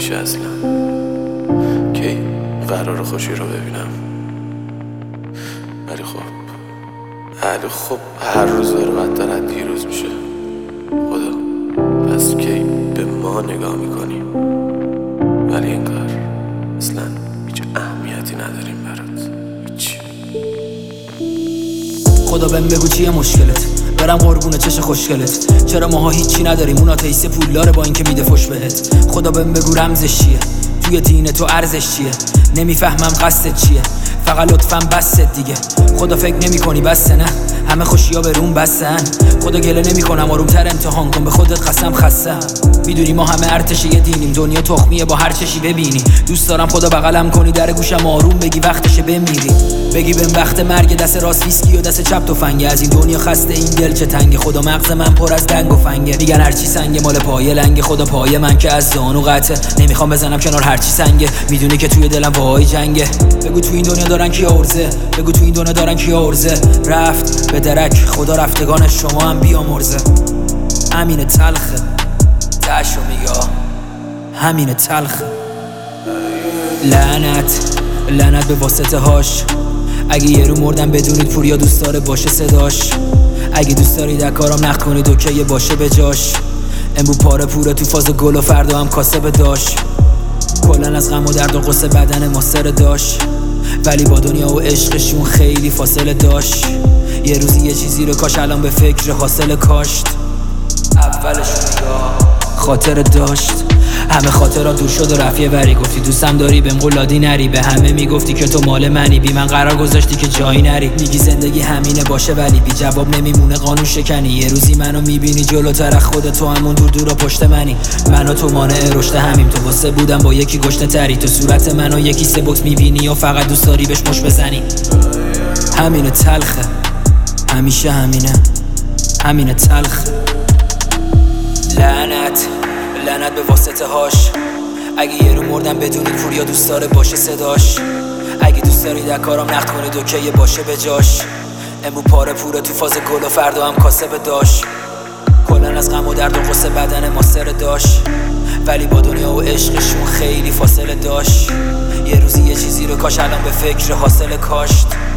میشه اصلا؟ کی قرار خوشی رو ببینم؟ ولی خب هر روز داره بدتر از دیروز میشه. خدا پس کی به ما نگاه میکنی؟ ولی انگار اصلا هیچ اهمیتی نداریم برات، هیچ. خدا بهم بگو چیه مشکلت، برم قربون چش خوشگلت. چرا ماها هیچی نداریم، اون آتئیست پولداره با اینکه میده فش بهت. خدا بهم بگو رمزش چیه، توی دین تو ارزش چیه. نمیفهمم قصدت چیه، فقط لطفاً بست دیگه. خدا فکر نمی کنی بسته؟ نه همه خوشیا به روم بستن. خدا گله نمی کنم، آرومتر امتحان کن، به خودت قسم خستم. میدونی ما همه ارتش یه دینیم، دنیا تخمیه با هر چشی ببینی. دوست دارم خدا بغلم کنی، در گوشم آروم بگی وقتشه بمیری. بگی بهم وقت مرگ، دست راست ویسکی و دست چپ تفنگه. از این دنیا خسته این دل چه تنگه، خدا مغز من پر از دنگ و فنگه. میگن هرچی سنگه مال پای لنگه، خدا پای من که از زانو قطعه. نمیخوام بزنم کنار هرچی سنگه، میدونی که توی دلم وای جنگه. بگو تو این دنیا دارن کی ارزه، بگو تو این دنیا دارن کی ارزه. رفت به درک خدا، رفتگان شما هم بیامرزه. همین تلخه تاشو میگه، همین تلخه. لعنت به واسطه هاش. اگه یه رو مردم بدونید پوریا دوست داره باشه صداش. اگه دوست دارید اکارم نخ کنید اوکیه باشه به جاش. امرو پاره پوره تو فاز گل و فردا هم کاسه به داش. کلن از غم و درد و غصه بدن ما سر داش، ولی با دنیا و عشقشون خیلی فاصله داشت. یه روزی یه چیزی رو کاش، الان به فکر حاصل کاشت. اولشون خاطر داشت، همه خاطرات دور شد و رفت یه وری. گفتی دوستم داری بهم قولادی نری، به همه میگفتی که تو مال منی. بی من قرار گذاشتی که جایی نری. میگی زندگی همینه باشه ولی بی جواب نمیمونه قانون شکنی. یه روزی منو میبینی جلوتر از خودت، تو همون دور و پشت منی. منو تو مانع رشد همیم، تو واسه بودم با یکی گشنه تری. تو صورت منو یکی سه بوکس میبینی و فقط دوست داری بهش مش بزنی. همینه تلخه، همیشه همینه تلخه. لعنت به واسطه هاش. اگه یه رو مردم بدونید پوریا دوست داره باشه صداش. اگه دوست دارید اکارم نقد کنید اوکیه باشه به جاش. امرو پاره پوره تو فاز گل و فردا هم کاسه به داش. کلن از غم و درد و غصه بدن ما سر داش، ولی با دنیا و عشقشون خیلی فاصله داشت. یه روزی یه چیزی رو کاش، الان به فکر حاصل کاشت.